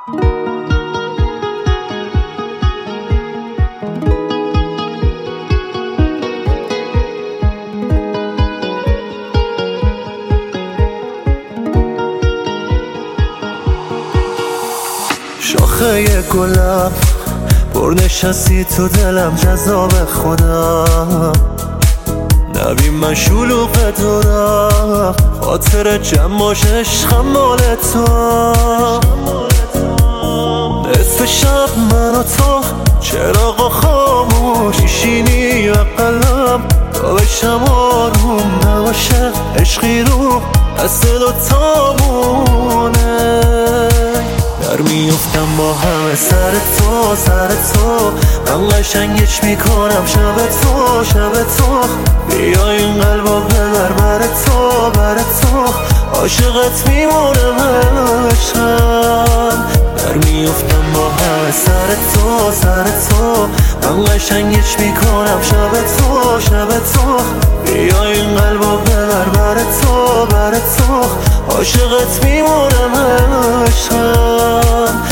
شاخه گلم پر نشستی تو دلم جذاب خودم نبین من شلوغ دارم خاطر جمعاش عشقم مال تو نصف شب من و تو چراغا خاموش میشینی و قلم تا بشم آروم نباشه عشقی رو دست دوتامونه در میفتم با همه سر تو من قشنگش میکنم شب تو بیا این قلبا ببر بر تو عاشقت میمونم عشقم در میفتم با همه سر تو من قشنگش میکنم شب تو بیا این قلبا ببر بر تو عاشقت میمونم عشقم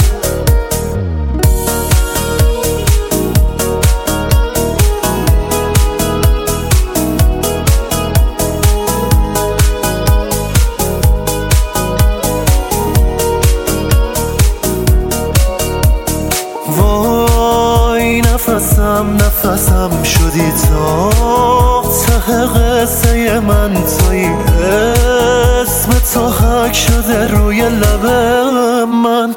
وای نفسم شدی تا ته قصه من توی اسم تو حک شده روی لب من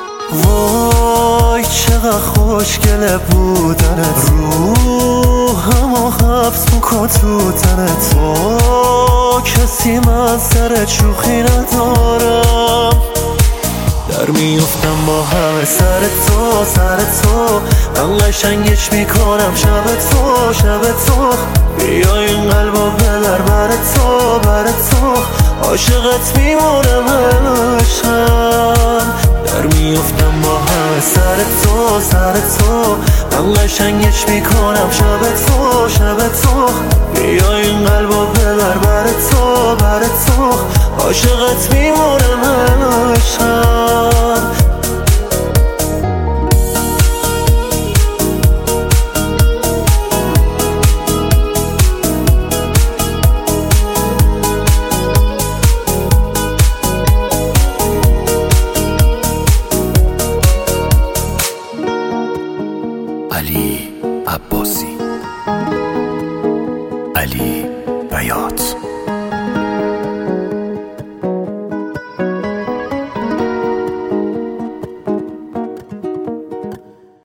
وای چقدر خوشگله بودنت روحمو حبس میکن تو تن تو کسی من سر شوخی ندارم در میفتم با همه سر تو من قشنگش میکنم شب تو بیا این قلبا ببر بر تو عاشقت میمونم عشقم در میفتم با همه سر تو من قشنگش میکنم شب تو بیا این قلبا ببر بر تو عاشقت میمونم